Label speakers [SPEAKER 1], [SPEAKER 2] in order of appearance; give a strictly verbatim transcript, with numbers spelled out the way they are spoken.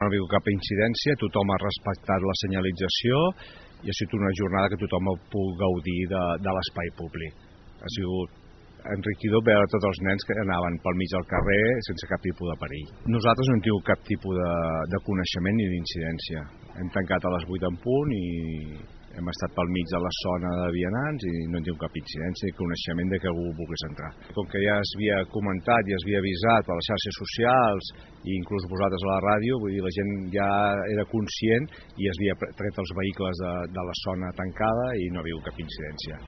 [SPEAKER 1] ha hagut cap incidència, tothom ha respectat la senyalització i ha sigut una jornada que tothom ha pogut gaudir de, de l'espai públic. Ha sigut enriquidor veure tots els nens que anaven pel mig del carrer sense cap tipus de perill. Nosaltres no hem tingut cap tipus de, de coneixement ni d'incidència. Hem tancat a les vuit en punt i hem estat pel mig de la zona de vianants i no hem tingut cap incidència ni coneixement de que algú volgués entrar. Com que ja es havia comentat i es havia avisat per les xarxes socials i inclús vosaltres a la ràdio, vull dir, la gent ja era conscient i es havia tret els vehicles de, de la zona tancada i no ha hagut cap incidència.